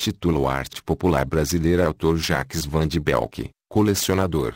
Título: Arte Popular Brasileira. Autor: Jacques Van de Belck, colecionador.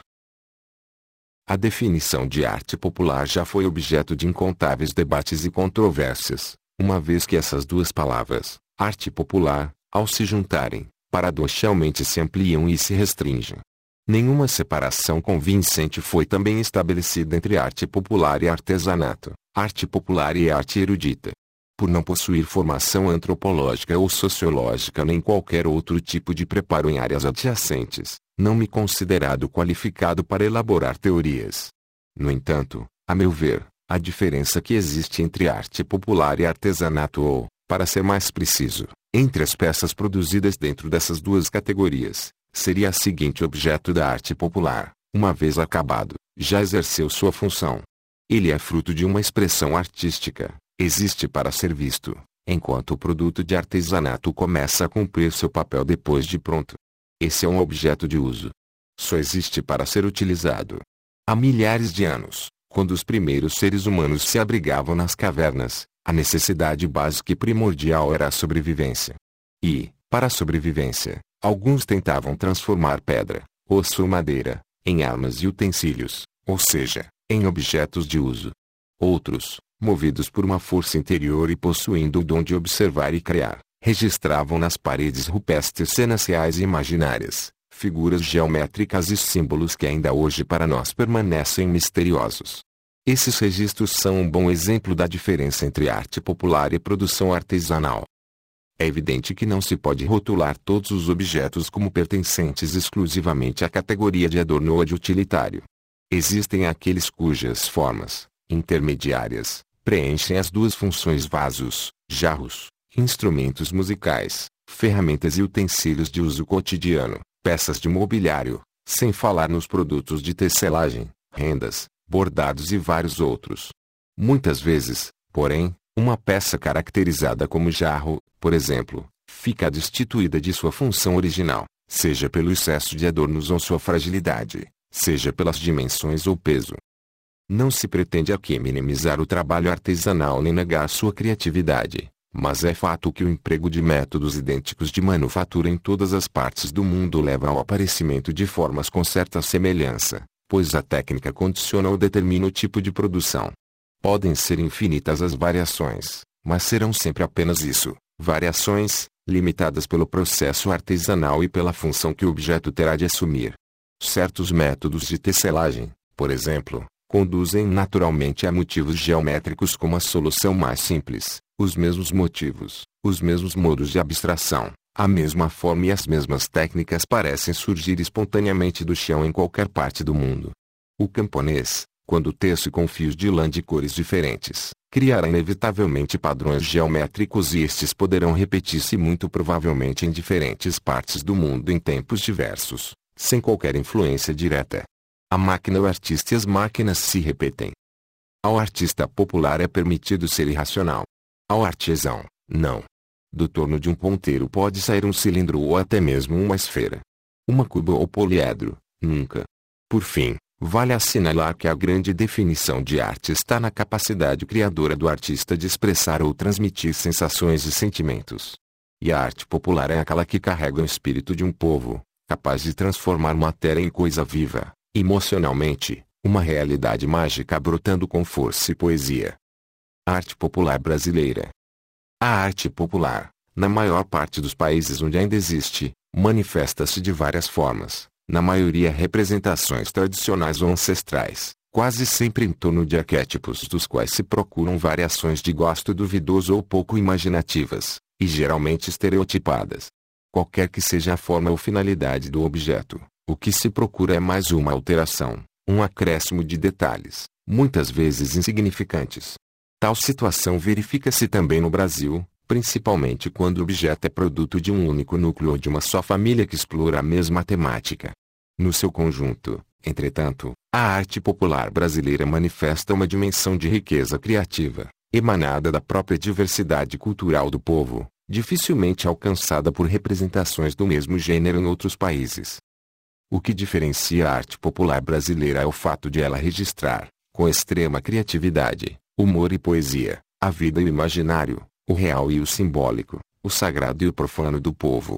A definição de arte popular já foi objeto de incontáveis debates e controvérsias, uma vez que essas duas palavras, arte popular, ao se juntarem, paradoxalmente se ampliam e se restringem. Nenhuma separação convincente foi também estabelecida entre arte popular e artesanato, arte popular e arte erudita. Por não possuir formação antropológica ou sociológica nem qualquer outro tipo de preparo em áreas adjacentes, não me considerado qualificado para elaborar teorias. No entanto, a meu ver, a diferença que existe entre arte popular e artesanato ou, para ser mais preciso, entre as peças produzidas dentro dessas duas categorias, seria a seguinte: o objeto da arte popular, uma vez acabado, já exerceu sua função. Ele é fruto de uma expressão artística, existe para ser visto, enquanto o produto de artesanato começa a cumprir seu papel depois de pronto. Esse é um objeto de uso. Só existe para ser utilizado. Há milhares de anos, quando os primeiros seres humanos se abrigavam nas cavernas, a necessidade básica e primordial era a sobrevivência. E, para a sobrevivência, alguns tentavam transformar pedra, osso ou madeira, em armas e utensílios, ou seja, em objetos de uso. Outros, movidos por uma força interior e possuindo o dom de observar e criar, registravam nas paredes rupestres cenas reais e imaginárias, figuras geométricas e símbolos que ainda hoje para nós permanecem misteriosos. Esses registros são um bom exemplo da diferença entre arte popular e produção artesanal. É evidente que não se pode rotular todos os objetos como pertencentes exclusivamente à categoria de adorno ou de utilitário. Existem aqueles cujas formas, intermediárias, preenchem as duas funções: vasos, jarros, instrumentos musicais, ferramentas e utensílios de uso cotidiano, peças de mobiliário, sem falar nos produtos de tecelagem, rendas, bordados e vários outros. Muitas vezes, porém, uma peça caracterizada como jarro, por exemplo, fica destituída de sua função original, seja pelo excesso de adornos ou sua fragilidade, seja pelas dimensões ou peso. Não se pretende aqui minimizar o trabalho artesanal nem negar sua criatividade, mas é fato que o emprego de métodos idênticos de manufatura em todas as partes do mundo leva ao aparecimento de formas com certa semelhança, pois a técnica condiciona ou determina o tipo de produção. Podem ser infinitas as variações, mas serão sempre apenas isso, variações, limitadas pelo processo artesanal e pela função que o objeto terá de assumir. Certos métodos de tecelagem, por exemplo, conduzem naturalmente a motivos geométricos como a solução mais simples, os mesmos motivos, os mesmos modos de abstração, a mesma forma e as mesmas técnicas parecem surgir espontaneamente do chão em qualquer parte do mundo. O camponês, quando tece com fios de lã de cores diferentes, criará inevitavelmente padrões geométricos e estes poderão repetir-se muito provavelmente em diferentes partes do mundo em tempos diversos, sem qualquer influência direta. A máquina é o artista e as máquinas se repetem. Ao artista popular é permitido ser irracional. Ao artesão, não. Do torno de um ponteiro pode sair um cilindro ou até mesmo uma esfera. Uma cuba ou poliedro, nunca. Por fim, vale assinalar que a grande definição de arte está na capacidade criadora do artista de expressar ou transmitir sensações e sentimentos. E a arte popular é aquela que carrega o espírito de um povo, capaz de transformar matéria em coisa viva, emocionalmente, uma realidade mágica brotando com força e poesia. Arte popular brasileira. A arte popular, na maior parte dos países onde ainda existe, manifesta-se de várias formas, na maioria representações tradicionais ou ancestrais, quase sempre em torno de arquétipos dos quais se procuram variações de gosto duvidoso ou pouco imaginativas, e geralmente estereotipadas. Qualquer que seja a forma ou finalidade do objeto, o que se procura é mais uma alteração, um acréscimo de detalhes, muitas vezes insignificantes. Tal situação verifica-se também no Brasil, principalmente quando o objeto é produto de um único núcleo ou de uma só família que explora a mesma temática. No seu conjunto, entretanto, a arte popular brasileira manifesta uma dimensão de riqueza criativa, emanada da própria diversidade cultural do povo, dificilmente alcançada por representações do mesmo gênero em outros países. O que diferencia a arte popular brasileira é o fato de ela registrar, com extrema criatividade, humor e poesia, a vida e o imaginário, o real e o simbólico, o sagrado e o profano do povo.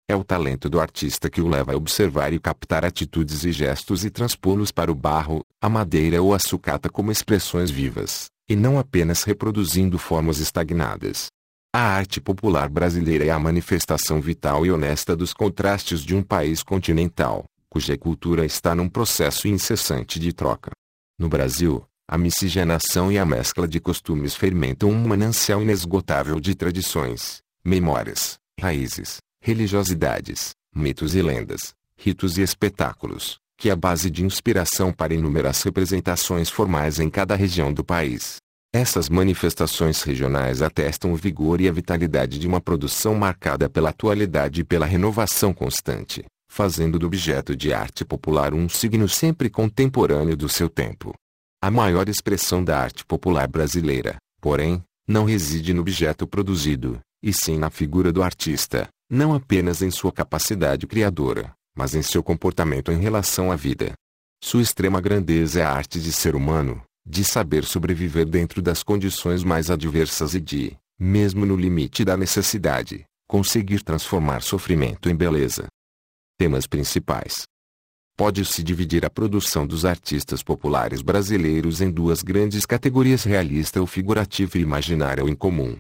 É o talento do artista que o leva a observar e captar atitudes e gestos e transpô-los para o barro, a madeira ou a sucata como expressões vivas, e não apenas reproduzindo formas estagnadas. A arte popular brasileira é a manifestação vital e honesta dos contrastes de um país continental, cuja cultura está num processo incessante de troca. No Brasil, a miscigenação e a mescla de costumes fermentam um manancial inesgotável de tradições, memórias, raízes, religiosidades, mitos e lendas, ritos e espetáculos, que é a base de inspiração para inúmeras representações formais em cada região do país. Essas manifestações regionais atestam o vigor e a vitalidade de uma produção marcada pela atualidade e pela renovação constante, fazendo do objeto de arte popular um signo sempre contemporâneo do seu tempo. A maior expressão da arte popular brasileira, porém, não reside no objeto produzido, e sim na figura do artista, não apenas em sua capacidade criadora, mas em seu comportamento em relação à vida. Sua extrema grandeza é a arte de ser humano, de saber sobreviver dentro das condições mais adversas e de, mesmo no limite da necessidade, conseguir transformar sofrimento em beleza. Temas principais. Pode-se dividir a produção dos artistas populares brasileiros em duas grandes categorias: realista ou figurativa e imaginária ou incomum.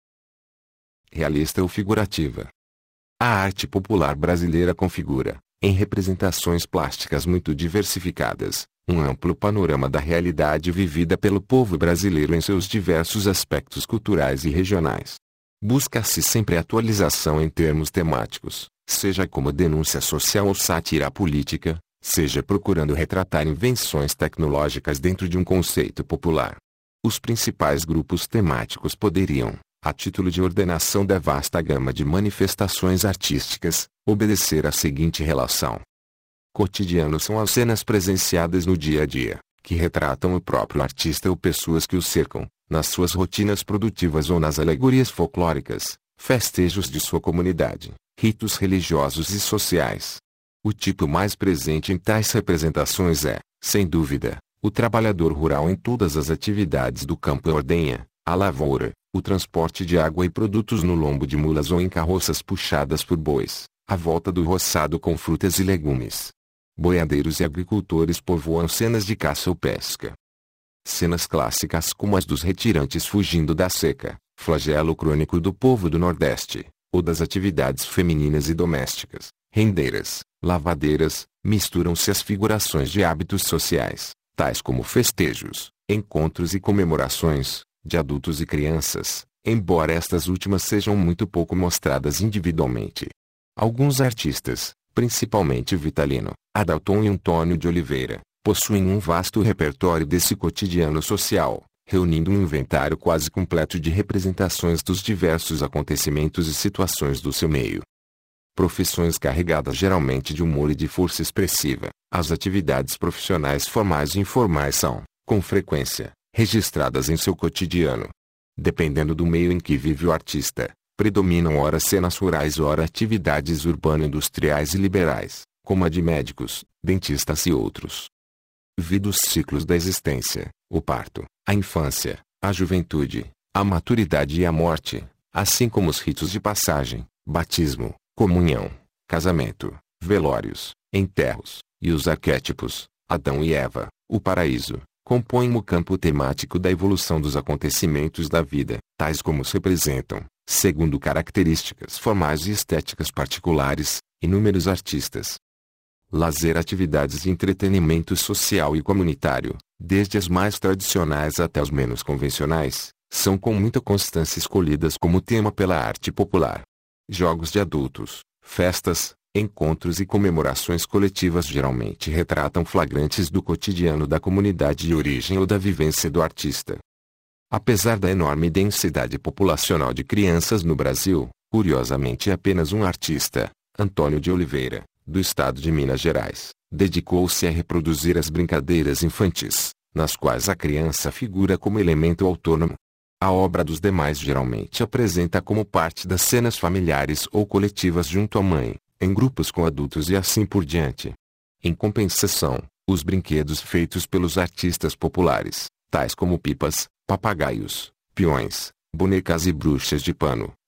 Realista ou figurativa. A arte popular brasileira configura, em representações plásticas muito diversificadas, um amplo panorama da realidade vivida pelo povo brasileiro em seus diversos aspectos culturais e regionais. Busca-se sempre atualização em termos temáticos, seja como denúncia social ou sátira política, seja procurando retratar invenções tecnológicas dentro de um conceito popular. Os principais grupos temáticos poderiam, a título de ordenação da vasta gama de manifestações artísticas, obedecer à seguinte relação. Cotidiano são as cenas presenciadas no dia a dia, que retratam o próprio artista ou pessoas que o cercam, nas suas rotinas produtivas ou nas alegorias folclóricas, festejos de sua comunidade, ritos religiosos e sociais. O tipo mais presente em tais representações é, sem dúvida, o trabalhador rural em todas as atividades do campo: a ordenha, a lavoura, o transporte de água e produtos no lombo de mulas ou em carroças puxadas por bois, a volta do roçado com frutas e legumes. Boiadeiros e agricultores povoam cenas de caça ou pesca. Cenas clássicas como as dos retirantes fugindo da seca, flagelo crônico do povo do Nordeste, ou das atividades femininas e domésticas, rendeiras, lavadeiras, misturam-se às figurações de hábitos sociais, tais como festejos, encontros e comemorações, de adultos e crianças, embora estas últimas sejam muito pouco mostradas individualmente. Alguns artistas, principalmente Vitalino, Adalton e Antônio de Oliveira, possuem um vasto repertório desse cotidiano social, reunindo um inventário quase completo de representações dos diversos acontecimentos e situações do seu meio. Profissões carregadas geralmente de humor e de força expressiva, as atividades profissionais formais e informais são, com frequência, registradas em seu cotidiano. Dependendo do meio em que vive o artista, predominam ora cenas rurais ora atividades urbano-industriais e liberais, como a de médicos, dentistas e outros. Vida os ciclos da existência, o parto, a infância, a juventude, a maturidade e a morte, assim como os ritos de passagem, batismo, comunhão, casamento, velórios, enterros, e os arquétipos, Adão e Eva, o paraíso, compõem o campo temático da evolução dos acontecimentos da vida, tais como os representam, segundo características formais e estéticas particulares, inúmeros artistas. Lazer, atividades de entretenimento social e comunitário, desde as mais tradicionais até as menos convencionais, são com muita constância escolhidas como tema pela arte popular. Jogos de adultos, festas, encontros e comemorações coletivas geralmente retratam flagrantes do cotidiano da comunidade de origem ou da vivência do artista. Apesar da enorme densidade populacional de crianças no Brasil, curiosamente apenas um artista, Antônio de Oliveira, do estado de Minas Gerais, dedicou-se a reproduzir as brincadeiras infantis, nas quais a criança figura como elemento autônomo. A obra dos demais geralmente apresenta como parte das cenas familiares ou coletivas junto à mãe, em grupos com adultos e assim por diante. Em compensação, os brinquedos feitos pelos artistas populares, tais como pipas, papagaios, peões, bonecas e bruxas de pano,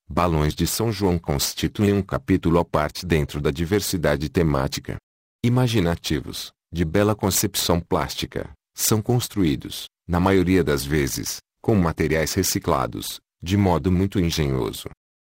Balões de São João constituem um capítulo à parte dentro da diversidade temática. Imaginativos, de bela concepção plástica, são construídos, na maioria das vezes, com materiais reciclados, de modo muito engenhoso.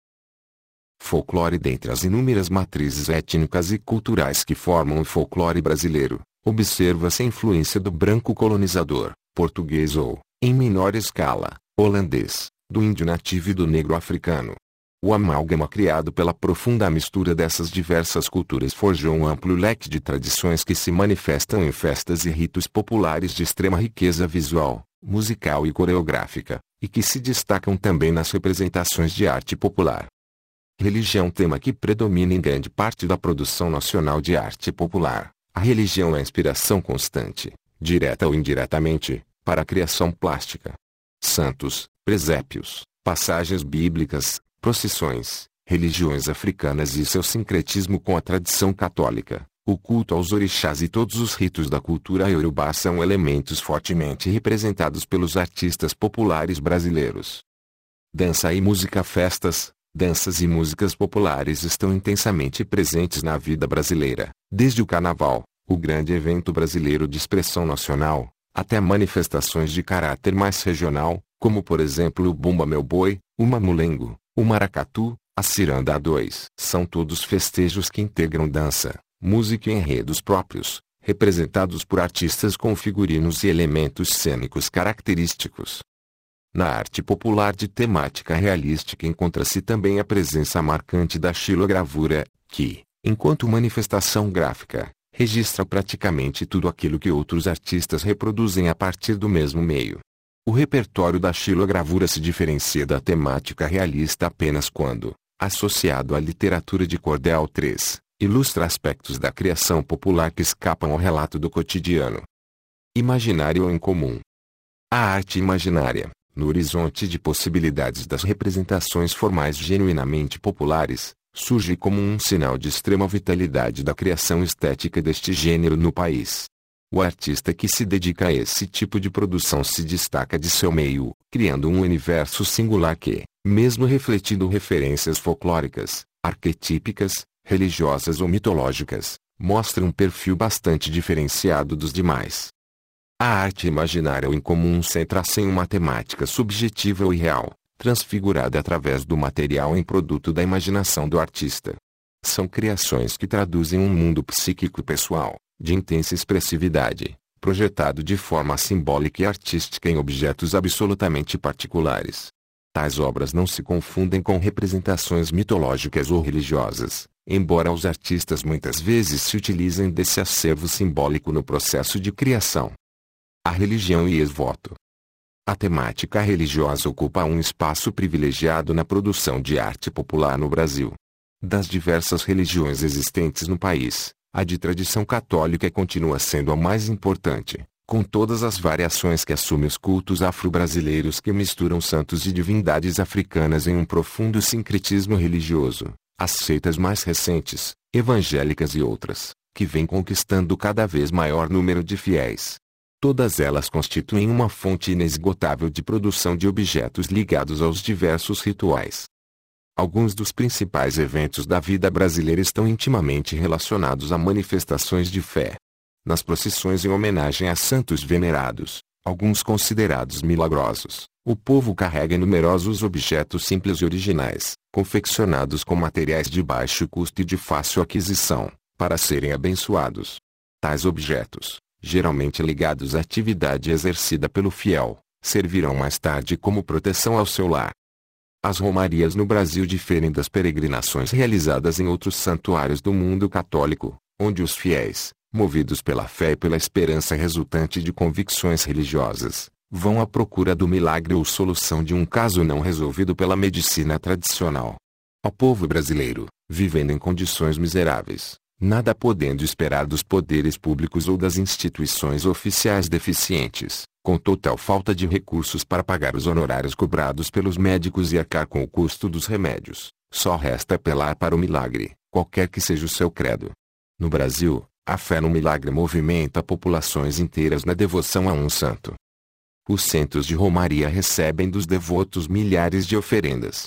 Folclore. Dentre as inúmeras matrizes étnicas e culturais que formam o folclore brasileiro, observa-se a influência do branco colonizador, português ou, em menor escala, holandês, do índio nativo e do negro africano. O amálgama criado pela profunda mistura dessas diversas culturas forjou um amplo leque de tradições que se manifestam em festas e ritos populares de extrema riqueza visual, musical e coreográfica, e que se destacam também nas representações de arte popular. Religião. Tema que predomina em grande parte da produção nacional de arte popular. A religião é a inspiração constante, direta ou indiretamente, para a criação plástica. Santos, presépios, passagens bíblicas, procissões, religiões africanas e seu sincretismo com a tradição católica, o culto aos orixás e todos os ritos da cultura iorubá são elementos fortemente representados pelos artistas populares brasileiros. Dança e música. Festas, danças e músicas populares estão intensamente presentes na vida brasileira, desde o carnaval, o grande evento brasileiro de expressão nacional, até manifestações de caráter mais regional, como por exemplo o Bumba Meu Boi, o Mamulengo, o Maracatu, a Ciranda A2. São todos festejos que integram dança, música e enredos próprios, representados por artistas com figurinos e elementos cênicos característicos. Na arte popular de temática realística encontra-se também a presença marcante da xilogravura, que, enquanto manifestação gráfica, registra praticamente tudo aquilo que outros artistas reproduzem a partir do mesmo meio. O repertório da xilogravura se diferencia da temática realista apenas quando, associado à literatura de cordel 3, ilustra aspectos da criação popular que escapam ao relato do cotidiano. Imaginário ou incomum. A arte imaginária, no horizonte de possibilidades das representações formais genuinamente populares, surge como um sinal de extrema vitalidade da criação estética deste gênero no país. O artista que se dedica a esse tipo de produção se destaca de seu meio, criando um universo singular que, mesmo refletindo referências folclóricas, arquetípicas, religiosas ou mitológicas, mostra um perfil bastante diferenciado dos demais. A arte imaginária ou incomum centra-se em uma temática subjetiva ou irreal, transfigurada através do material em produto da imaginação do artista. São criações que traduzem um mundo psíquico pessoal, de intensa expressividade, projetado de forma simbólica e artística em objetos absolutamente particulares. Tais obras não se confundem com representações mitológicas ou religiosas, embora os artistas muitas vezes se utilizem desse acervo simbólico no processo de criação. A religião e ex-voto. A temática religiosa ocupa um espaço privilegiado na produção de arte popular no Brasil. Das diversas religiões existentes no país, a de tradição católica continua sendo a mais importante, com todas as variações que assume os cultos afro-brasileiros que misturam santos e divindades africanas em um profundo sincretismo religioso, as seitas mais recentes, evangélicas e outras, que vêm conquistando cada vez maior número de fiéis. Todas elas constituem uma fonte inesgotável de produção de objetos ligados aos diversos rituais. Alguns dos principais eventos da vida brasileira estão intimamente relacionados a manifestações de fé. Nas procissões em homenagem a santos venerados, alguns considerados milagrosos, o povo carrega numerosos objetos simples e originais, confeccionados com materiais de baixo custo e de fácil aquisição, para serem abençoados. Tais objetos, geralmente ligados à atividade exercida pelo fiel, servirão mais tarde como proteção ao seu lar. As romarias no Brasil diferem das peregrinações realizadas em outros santuários do mundo católico, onde os fiéis, movidos pela fé e pela esperança resultante de convicções religiosas, vão à procura do milagre ou solução de um caso não resolvido pela medicina tradicional. Ao povo brasileiro, vivendo em condições miseráveis, nada podendo esperar dos poderes públicos ou das instituições oficiais deficientes, com total falta de recursos para pagar os honorários cobrados pelos médicos e arcar com o custo dos remédios, só resta apelar para o milagre, qualquer que seja o seu credo. No Brasil, a fé no milagre movimenta populações inteiras na devoção a um santo. Os centros de romaria recebem dos devotos milhares de oferendas.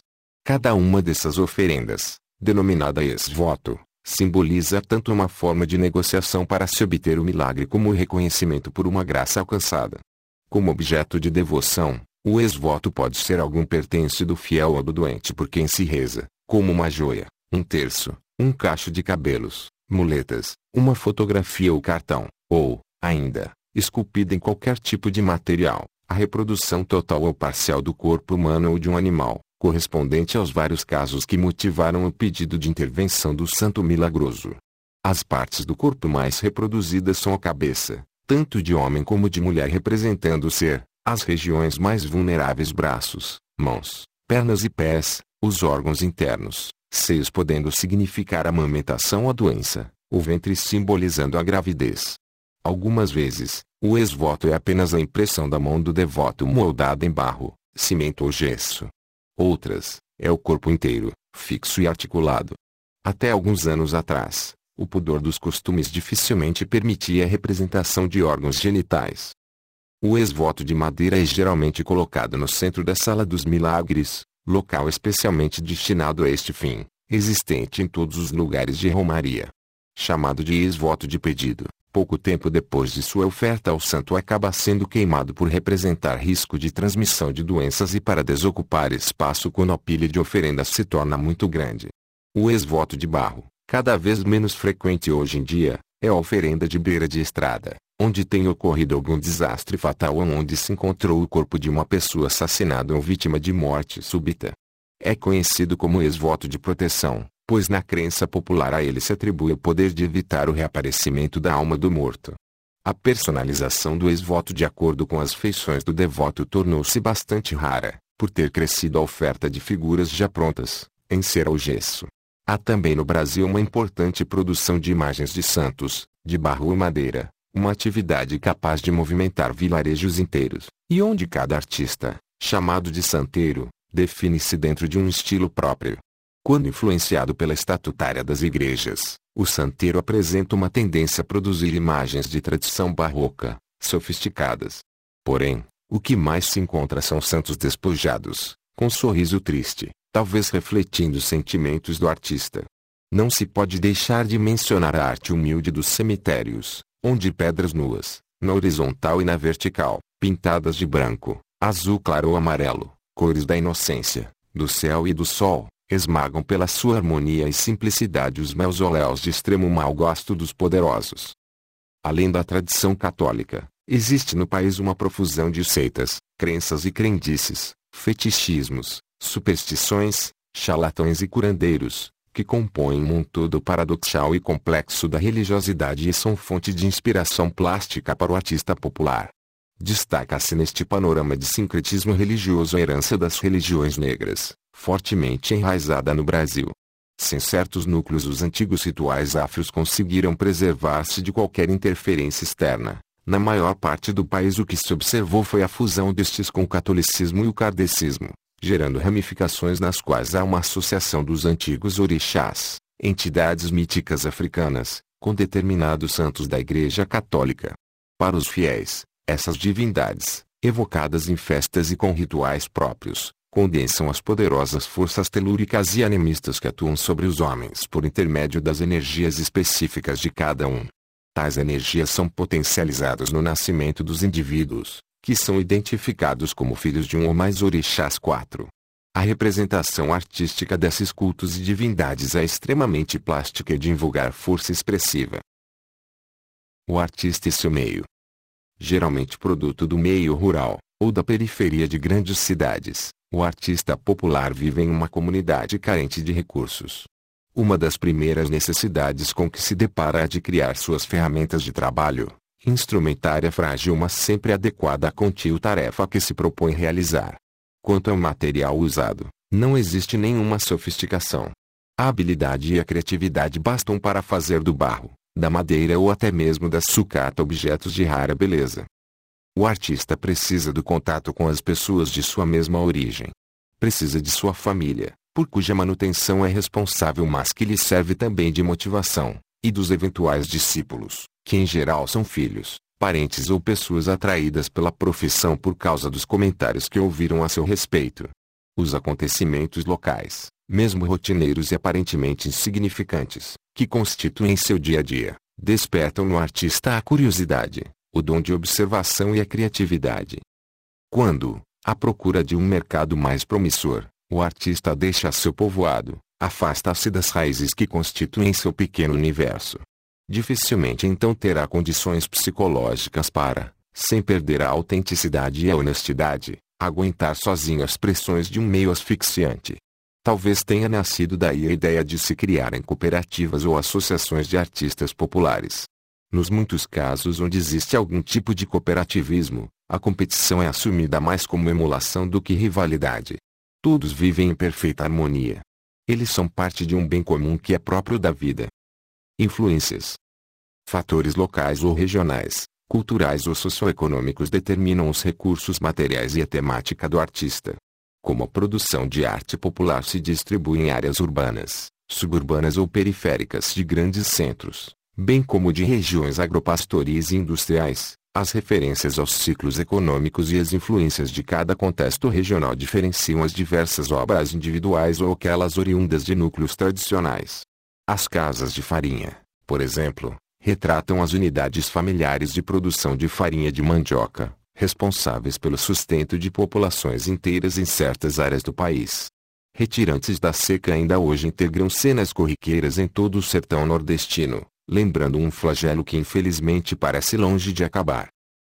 Cada uma dessas oferendas, denominada ex-voto, simboliza tanto uma forma de negociação para se obter o milagre como o reconhecimento por uma graça alcançada. Como objeto de devoção, o ex-voto pode ser algum pertence do fiel ou do doente por quem se reza, como uma joia, um terço, um cacho de cabelos, muletas, uma fotografia ou cartão, ou, ainda, esculpida em qualquer tipo de material, a reprodução total ou parcial do corpo humano ou de um animal, correspondente aos vários casos que motivaram o pedido de intervenção do santo milagroso. As partes do corpo mais reproduzidas são a cabeça, tanto de homem como de mulher, representando o ser, as regiões mais vulneráveis, braços, mãos, pernas e pés, os órgãos internos, seios podendo significar a amamentação ou a doença, o ventre simbolizando a gravidez. Algumas vezes, o ex-voto é apenas a impressão da mão do devoto moldada em barro, cimento ou gesso. Outras, é o corpo inteiro, fixo e articulado. Até alguns anos atrás, o pudor dos costumes dificilmente permitia a representação de órgãos genitais. O ex-voto de madeira é geralmente colocado no centro da Sala dos Milagres, local especialmente destinado a este fim, existente em todos os lugares de romaria. Chamado de ex-voto de pedido, pouco tempo depois de sua oferta ao santo acaba sendo queimado por representar risco de transmissão de doenças e para desocupar espaço quando a pilha de oferendas se torna muito grande. O ex-voto de barro, cada vez menos frequente hoje em dia, é a oferenda de beira de estrada, onde tem ocorrido algum desastre fatal ou onde se encontrou o corpo de uma pessoa assassinada ou vítima de morte súbita. É conhecido como ex-voto de proteção, pois na crença popular a ele se atribui o poder de evitar o reaparecimento da alma do morto. A personalização do ex-voto de acordo com as feições do devoto tornou-se bastante rara, por ter crescido a oferta de figuras já prontas, em cera ou gesso. Há também no Brasil uma importante produção de imagens de santos, de barro ou madeira, uma atividade capaz de movimentar vilarejos inteiros, e onde cada artista, chamado de santeiro, define-se dentro de um estilo próprio. Quando influenciado pela estatutária das igrejas, o santeiro apresenta uma tendência a produzir imagens de tradição barroca, sofisticadas. Porém, o que mais se encontra são santos despojados, com sorriso triste, talvez refletindo os sentimentos do artista. Não se pode deixar de mencionar a arte humilde dos cemitérios, onde pedras nuas, na horizontal e na vertical, pintadas de branco, azul claro ou amarelo, cores da inocência, do céu e do sol, esmagam pela sua harmonia e simplicidade os mausoléus de extremo mau gosto dos poderosos. Além da tradição católica, existe no país uma profusão de seitas, crenças e crendices, fetichismos, superstições, charlatões e curandeiros, que compõem um todo paradoxal e complexo da religiosidade e são fonte de inspiração plástica para o artista popular. Destaca-se neste panorama de sincretismo religioso a herança das religiões negras, fortemente enraizada no Brasil. Sem certos núcleos, os antigos rituais afros conseguiram preservar-se de qualquer interferência externa. Na maior parte do país o que se observou foi a fusão destes com o catolicismo e o kardecismo, gerando ramificações nas quais há uma associação dos antigos orixás, entidades míticas africanas, com determinados santos da Igreja Católica. Para os fiéis, essas divindades, evocadas em festas e com rituais próprios, condensam as poderosas forças telúricas e animistas que atuam sobre os homens por intermédio das energias específicas de cada um. Tais energias são potencializadas no nascimento dos indivíduos, que são identificados como filhos de um ou mais orixás 4. A representação artística desses cultos e divindades é extremamente plástica e de invulgar força expressiva. O artista e seu meio. Geralmente produto do meio rural, ou da periferia de grandes cidades, o artista popular vive em uma comunidade carente de recursos. Uma das primeiras necessidades com que se depara é a de criar suas ferramentas de trabalho, instrumentária frágil mas sempre adequada à contínua tarefa que se propõe realizar. Quanto ao material usado, não existe nenhuma sofisticação. A habilidade e a criatividade bastam para fazer do barro, da madeira ou até mesmo da sucata objetos de rara beleza. O artista precisa do contato com as pessoas de sua mesma origem. Precisa de sua família, por cuja manutenção é responsável mas que lhe serve também de motivação, e dos eventuais discípulos, que em geral são filhos, parentes ou pessoas atraídas pela profissão por causa dos comentários que ouviram a seu respeito. Os acontecimentos locais, mesmo rotineiros e aparentemente insignificantes, que constituem seu dia a dia, despertam no artista a curiosidade, o dom de observação e a criatividade. Quando, à procura de um mercado mais promissor, o artista deixa seu povoado, afasta-se das raízes que constituem seu pequeno universo. Dificilmente então terá condições psicológicas para, sem perder a autenticidade e a honestidade, aguentar sozinho as pressões de um meio asfixiante. Talvez tenha nascido daí a ideia de se criarem cooperativas ou associações de artistas populares. Nos muitos casos onde existe algum tipo de cooperativismo, a competição é assumida mais como emulação do que rivalidade. Todos vivem em perfeita harmonia. Eles são parte de um bem comum que é próprio da vida. Influências. Fatores locais ou regionais, culturais ou socioeconômicos determinam os recursos materiais e a temática do artista. Como a produção de arte popular se distribui em áreas urbanas, suburbanas ou periféricas de grandes centros, bem como de regiões agropastoris e industriais, as referências aos ciclos econômicos e as influências de cada contexto regional diferenciam as diversas obras individuais ou aquelas oriundas de núcleos tradicionais. As casas de farinha, por exemplo, retratam as unidades familiares de produção de farinha de mandioca, responsáveis pelo sustento de populações inteiras em certas áreas do país. Retirantes da seca ainda hoje integram cenas corriqueiras em todo o sertão nordestino, lembrando um flagelo que infelizmente parece longe de acabar.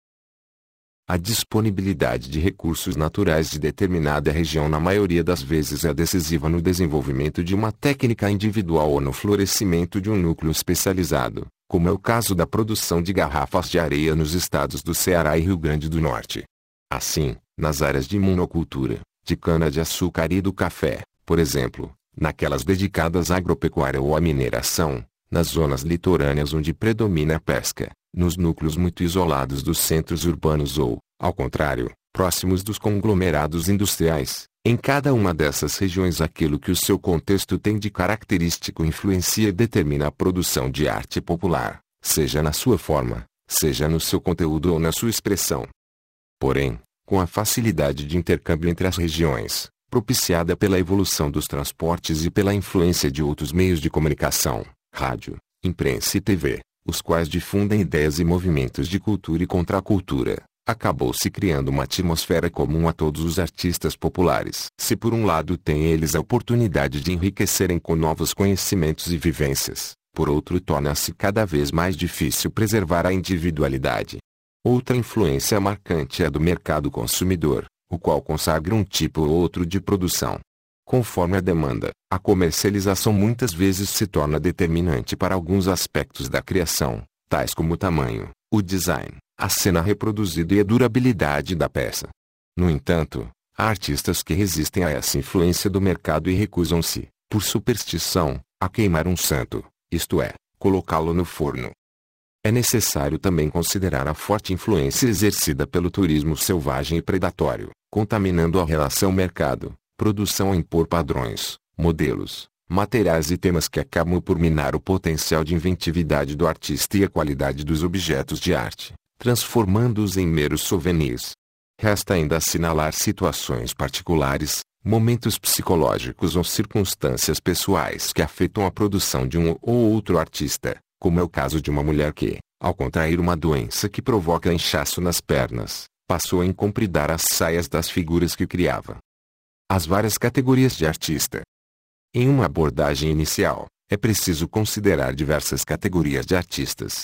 A disponibilidade de recursos naturais de determinada região na maioria das vezes é decisiva no desenvolvimento de uma técnica individual ou no florescimento de um núcleo especializado, como é o caso da produção de garrafas de areia nos estados do Ceará e Rio Grande do Norte. Assim, nas áreas de monocultura, de cana-de-açúcar e do café, por exemplo, naquelas dedicadas à agropecuária ou à mineração, nas zonas litorâneas onde predomina a pesca, nos núcleos muito isolados dos centros urbanos ou, ao contrário, próximos dos conglomerados industriais, em cada uma dessas regiões aquilo que o seu contexto tem de característico influencia e determina a produção de arte popular, seja na sua forma, seja no seu conteúdo ou na sua expressão. Porém, com a facilidade de intercâmbio entre as regiões, propiciada pela evolução dos transportes e pela influência de outros meios de comunicação, rádio, imprensa e TV, os quais difundem ideias e movimentos de cultura e contracultura, acabou-se criando uma atmosfera comum a todos os artistas populares. Se por um lado têm eles a oportunidade de enriquecerem com novos conhecimentos e vivências, por outro torna-se cada vez mais difícil preservar a individualidade. Outra influência marcante é a do mercado consumidor, o qual consagra um tipo ou outro de produção. Conforme a demanda, a comercialização muitas vezes se torna determinante para alguns aspectos da criação, tais como o tamanho, o design, a cena reproduzida e a durabilidade da peça. No entanto, há artistas que resistem a essa influência do mercado e recusam-se, por superstição, a queimar um santo, isto é, colocá-lo no forno. É necessário também considerar a forte influência exercida pelo turismo selvagem e predatório, contaminando a relação mercado-produção a impor padrões, modelos, materiais e temas que acabam por minar o potencial de inventividade do artista e a qualidade dos objetos de arte, transformando-os em meros souvenirs. Resta ainda assinalar situações particulares, momentos psicológicos ou circunstâncias pessoais que afetam a produção de um ou outro artista, como é o caso de uma mulher que, ao contrair uma doença que provoca inchaço nas pernas, passou a incompridar as saias das figuras que criava. As várias categorias de artista. Em uma abordagem inicial, é preciso considerar diversas categorias de artistas.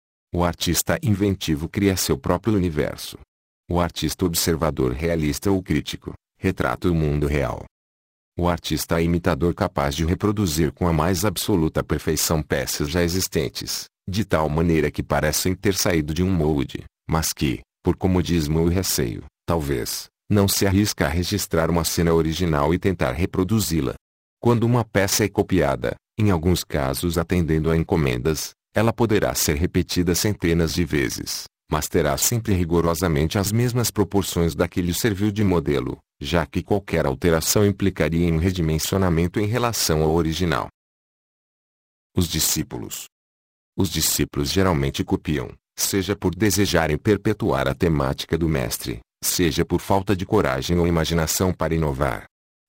O artista inventivo cria seu próprio universo. O artista observador realista ou crítico, retrata o mundo real. O artista imitador capaz de reproduzir com a mais absoluta perfeição peças já existentes, de tal maneira que parecem ter saído de um molde, mas que, por comodismo ou receio, talvez, não se arrisca a registrar uma cena original e tentar reproduzi-la. Quando uma peça é copiada, em alguns casos atendendo a encomendas, ela poderá ser repetida centenas de vezes, mas terá sempre rigorosamente as mesmas proporções da que lhe serviu de modelo, já que qualquer alteração implicaria em um redimensionamento em relação ao original. Os discípulos. Os discípulos geralmente copiam, seja por desejarem perpetuar a temática do mestre, seja por falta de coragem ou imaginação para inovar.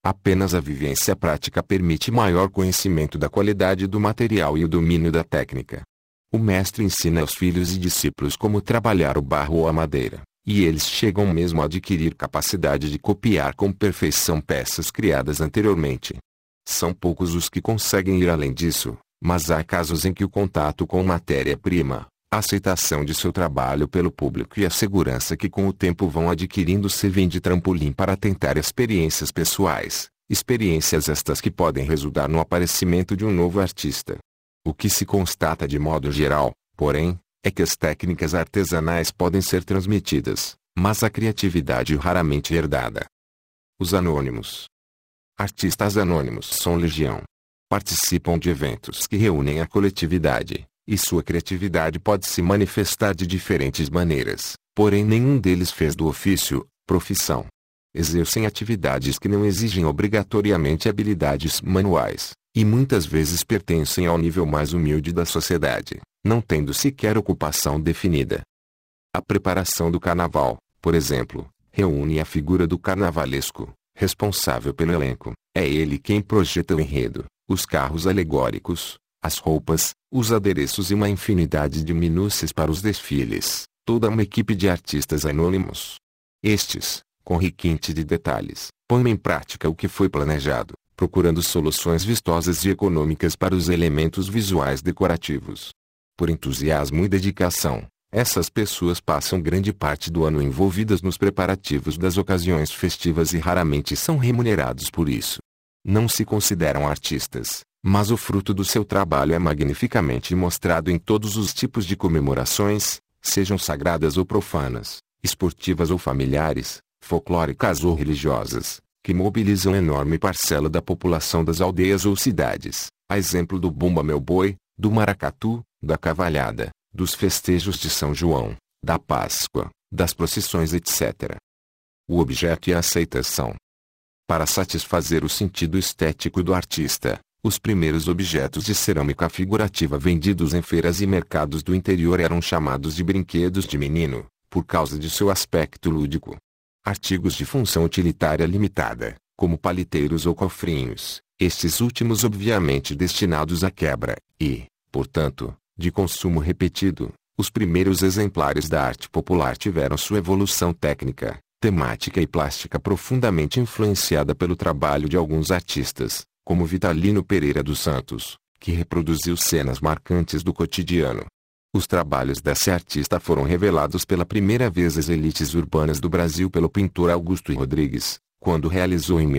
Apenas a vivência prática permite maior conhecimento da qualidade do material e o domínio da técnica. O mestre ensina aos filhos e discípulos como trabalhar o barro ou a madeira, e eles chegam mesmo a adquirir capacidade de copiar com perfeição peças criadas anteriormente. São poucos os que conseguem ir além disso, mas há casos em que o contato com matéria-prima, a aceitação de seu trabalho pelo público e a segurança que com o tempo vão adquirindo servem de trampolim para tentar experiências pessoais, experiências estas que podem resultar no aparecimento de um novo artista. O que se constata de modo geral, porém, é que as técnicas artesanais podem ser transmitidas, mas a criatividade raramente herdada. Os anônimos. Artistas anônimos são legião. Participam de eventos que reúnem a coletividade, e sua criatividade pode se manifestar de diferentes maneiras, porém nenhum deles fez do ofício, profissão. Exercem atividades que não exigem obrigatoriamente habilidades manuais, e muitas vezes pertencem ao nível mais humilde da sociedade, não tendo sequer ocupação definida. A preparação do carnaval, por exemplo, reúne a figura do carnavalesco, responsável pelo elenco. É ele quem projeta o enredo, os carros alegóricos, as roupas, os adereços e uma infinidade de minúcias para os desfiles, toda uma equipe de artistas anônimos. Estes, com requinte de detalhes, põem em prática o que foi planejado, procurando soluções vistosas e econômicas para os elementos visuais decorativos. Por entusiasmo e dedicação, essas pessoas passam grande parte do ano envolvidas nos preparativos das ocasiões festivas e raramente são remunerados por isso. Não se consideram artistas, mas o fruto do seu trabalho é magnificamente mostrado em todos os tipos de comemorações, sejam sagradas ou profanas, esportivas ou familiares, folclóricas ou religiosas, que mobilizam enorme parcela da população das aldeias ou cidades, a exemplo do Bumba Meu Boi, do maracatu, da cavalhada, dos festejos de São João, da Páscoa, das procissões etc. O objeto e a aceitação. Para satisfazer o sentido estético do artista, os primeiros objetos de cerâmica figurativa vendidos em feiras e mercados do interior eram chamados de brinquedos de menino, por causa de seu aspecto lúdico. Artigos de função utilitária limitada, como paliteiros ou cofrinhos, estes últimos obviamente destinados à quebra, e, portanto, de consumo repetido, os primeiros exemplares da arte popular tiveram sua evolução técnica, temática e plástica profundamente influenciada pelo trabalho de alguns artistas, como Vitalino Pereira dos Santos, que reproduziu cenas marcantes do cotidiano. Os trabalhos desse artista foram revelados pela primeira vez às elites urbanas do Brasil pelo pintor Augusto Rodrigues, quando realizou em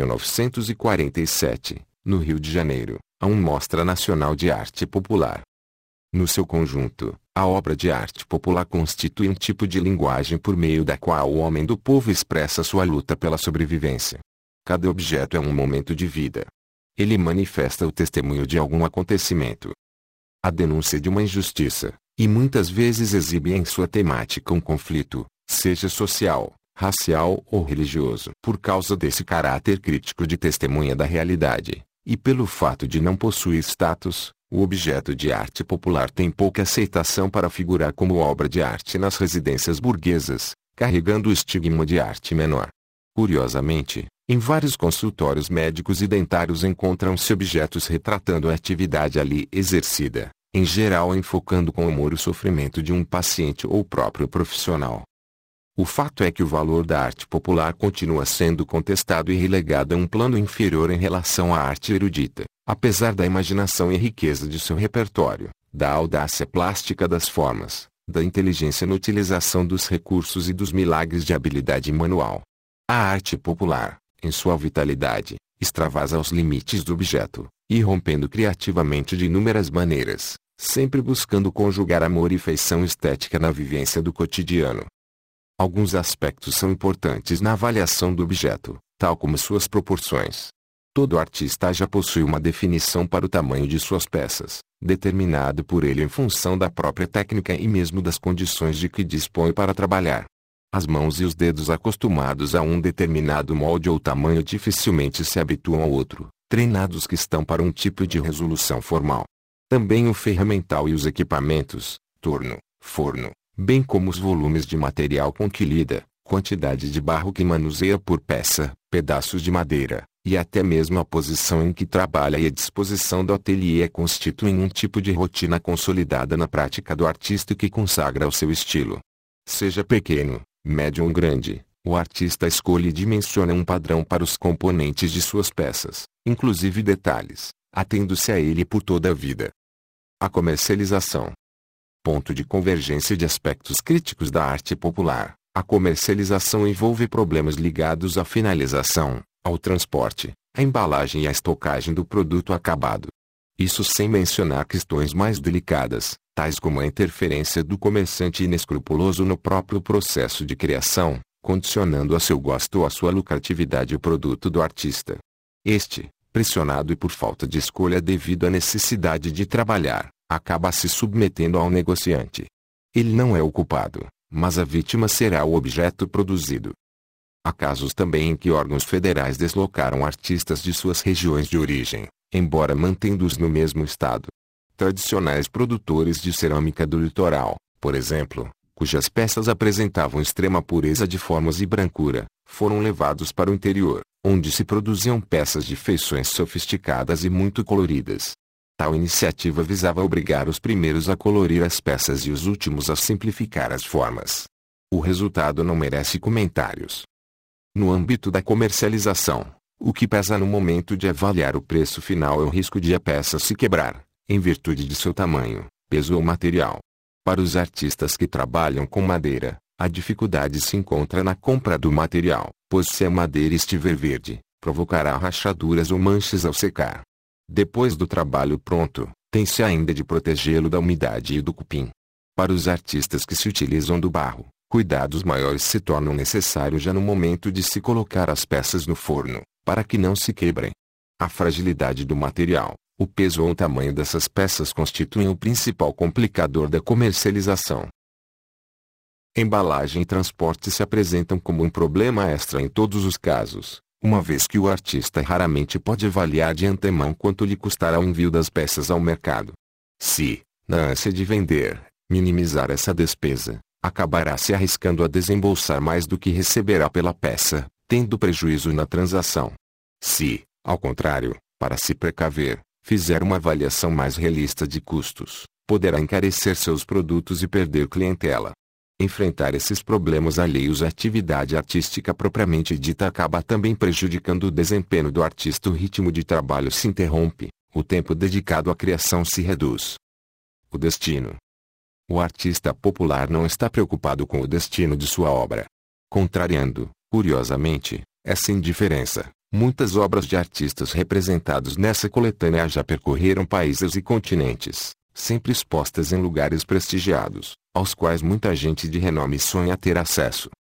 1947, no Rio de Janeiro, a Mostra Nacional de Arte Popular. No seu conjunto, a obra de arte popular constitui um tipo de linguagem por meio da qual o homem do povo expressa sua luta pela sobrevivência. Cada objeto é um momento de vida. Ele manifesta o testemunho de algum acontecimento, a denúncia de uma injustiça, e muitas vezes exibe em sua temática um conflito, seja social, racial ou religioso. Por causa desse caráter crítico de testemunha da realidade, e pelo fato de não possuir status, o objeto de arte popular tem pouca aceitação para figurar como obra de arte nas residências burguesas, carregando o estigma de arte menor. Curiosamente, em vários consultórios médicos e dentários encontram-se objetos retratando a atividade ali exercida, em geral enfocando com humor o sofrimento de um paciente ou próprio profissional. O fato é que o valor da arte popular continua sendo contestado e relegado a um plano inferior em relação à arte erudita, apesar da imaginação e riqueza de seu repertório, da audácia plástica das formas, da inteligência na utilização dos recursos e dos milagres de habilidade manual. A arte popular, em sua vitalidade, extravasa os limites do objeto, irrompendo criativamente de inúmeras maneiras, sempre buscando conjugar amor e feição estética na vivência do cotidiano. Alguns aspectos são importantes na avaliação do objeto, tal como suas proporções. Todo artista já possui uma definição para o tamanho de suas peças, determinado por ele em função da própria técnica e mesmo das condições de que dispõe para trabalhar. As mãos e os dedos acostumados a um determinado molde ou tamanho dificilmente se habituam ao outro, treinados que estão para um tipo de resolução formal. Também o ferramental e os equipamentos, torno, forno, bem como os volumes de material com que lida, quantidade de barro que manuseia por peça, pedaços de madeira, E até mesmo a posição em que trabalha e a disposição do ateliê constituem um tipo de rotina consolidada na prática do artista que consagra o seu estilo. Seja pequeno, médio ou grande, o artista escolhe e dimensiona um padrão para os componentes de suas peças, inclusive detalhes, atendo-se a ele por toda a vida. A comercialização. Ponto de convergência de aspectos críticos da arte popular. A comercialização envolve problemas ligados à finalização, ao transporte, à embalagem e à estocagem do produto acabado. Isso sem mencionar questões mais delicadas, tais como a interferência do comerciante inescrupuloso no próprio processo de criação, condicionando a seu gosto ou a sua lucratividade o produto do artista. Este, pressionado e por falta de escolha devido à necessidade de trabalhar, acaba se submetendo ao negociante. Ele não é o culpado, mas a vítima será o objeto produzido. Há casos também em que órgãos federais deslocaram artistas de suas regiões de origem, embora mantendo-os no mesmo estado. Tradicionais produtores de cerâmica do litoral, por exemplo, cujas peças apresentavam extrema pureza de formas e brancura, foram levados para o interior, onde se produziam peças de feições sofisticadas e muito coloridas. Tal iniciativa visava obrigar os primeiros a colorir as peças e os últimos a simplificar as formas. O resultado não merece comentários. No âmbito da comercialização, o que pesa no momento de avaliar o preço final é o risco de a peça se quebrar, em virtude de seu tamanho, peso ou material. Para os artistas que trabalham com madeira, a dificuldade se encontra na compra do material, pois se a madeira estiver verde, provocará rachaduras ou manchas ao secar. Depois do trabalho pronto, tem-se ainda de protegê-lo da umidade e do cupim. Para os artistas que se utilizam do barro, cuidados maiores se tornam necessários já no momento de se colocar as peças no forno, para que não se quebrem. A fragilidade do material, o peso ou o tamanho dessas peças constituem o principal complicador da comercialização. Embalagem e transporte se apresentam como um problema extra em todos os casos, uma vez que o artista raramente pode avaliar de antemão quanto lhe custará o envio das peças ao mercado. Se, na ânsia de vender, minimizar essa despesa, acabará se arriscando a desembolsar mais do que receberá pela peça, tendo prejuízo na transação. Se, ao contrário, para se precaver, fizer uma avaliação mais realista de custos, poderá encarecer seus produtos e perder clientela. Enfrentar esses problemas alheios à atividade artística propriamente dita acaba também prejudicando o desempenho do artista. O ritmo de trabalho se interrompe, o tempo dedicado à criação se reduz. O destino. O artista popular não está preocupado com o destino de sua obra. Contrariando, curiosamente, essa indiferença, muitas obras de artistas representados nessa coletânea já percorreram países e continentes, sempre expostas em lugares prestigiados, aos quais muita gente de renome sonha ter acesso.